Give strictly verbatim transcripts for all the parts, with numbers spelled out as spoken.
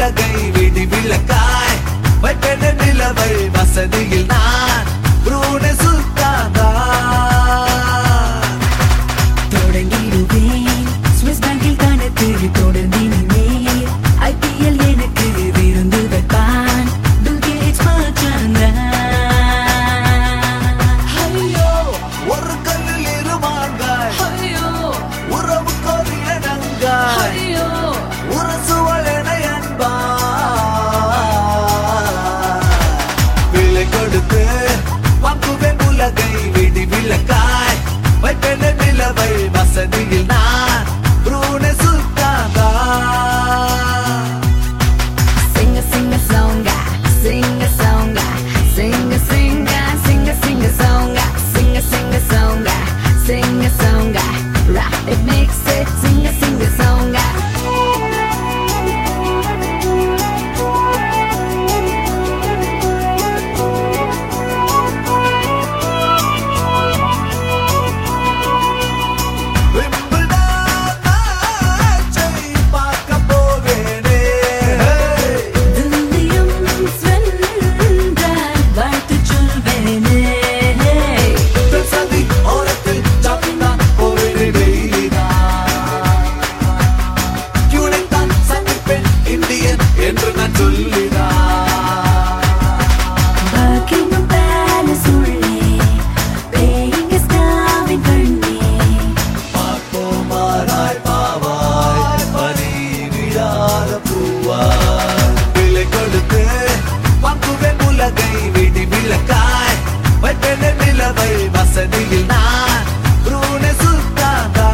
உலகை விடி விளக்காய் வைப்பென நிலவை வசதியில் நான் ப்ரூனே சுல்தான் தொடங்கிடுவேன் ஸ்விஸ் பேங்கில் கணக்கு தொடர்ந்தினிமே ஐபிஎல் எனக்கு விருந்து வைப்பான் பில் கேட்ஸ் மச்சான் ஐயோ ஒரு கல்லில் இரு மான்கள் ஐயோ உறவு கோரிய நங்காய் ஐயோ உரசுவளென அன்பா விலை கொடுத்து வாங்குவேன் உலகை விடி விளக்காய் வைப்பென நிலவை வசதியில் நான் ப்ரூனே சுல்தான் Sing a sing a song, sing a song, sing a sing a sing a sing a song, sing a sing a song, sing a song, rap it makes it sing a sing a song. என்று நான் சொல்லினா Buckingham Palace உள்ளே playing a star in கண்ணே பார்ப்போமாராய் பாவாய் பனி விழாத பூவாய் விலை கொடுத்து வாங்குவேன் உலகை விடி விளக்காய் வைப்பென நிலவை வசதியில் நான் ப்ரூனே சுல்தான்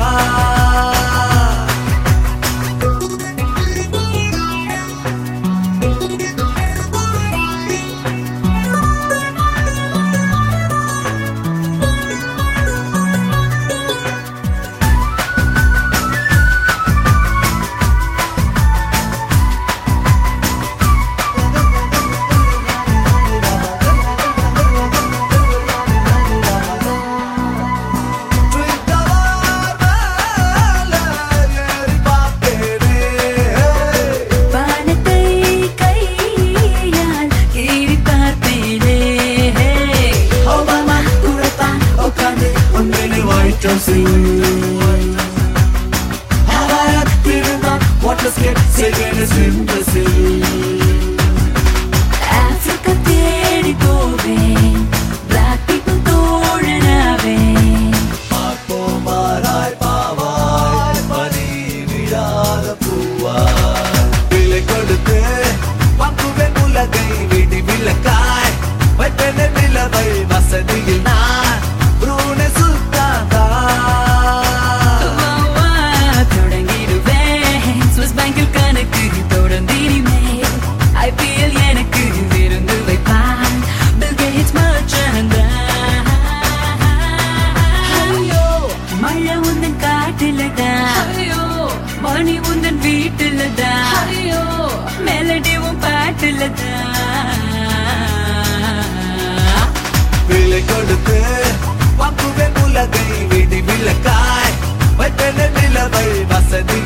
வானத்தை கையால் கீறி பார்ப்பேனே ஒபாமா கூடத்தான் உட்கார்ந்து உன்னை White House-ல் அவரத்திருந்தான் வாட்டர் ஸ்கேட் செய்வேன் சிம்பஸில் ஆப்பிரிக்கா தேடி போவேன் Black people தோழனாவேன் பார்ப்போமாராய் பாவாய் பனி விழாத பூவாய் விலை கொடுத்து வாங்குவேன் உலகை விடி விளக்காய் வைப்பென நிலவை வசதியில் நான் ப்ரூனே சுல்தான் தொடங்கிடுவேன் ஸ்விஸ் பேங்கில் கணக்கு தொடர்ந்தினிமே ஐபிஎல் எனக்கு விருந்து வைப்பான் பில் கேட்ஸ் மச்சான் ஐயோ மழை உந்தன் காட்டிலதா ஐயோ மணி உந்தன் வீட்டிலதா ஐயோ மெலடி உன் பாட்டிலதா விலை கொடுத்து வாங்குவேன் உலகை விடி விளக்காய் வைப்பென நிலவை வசதி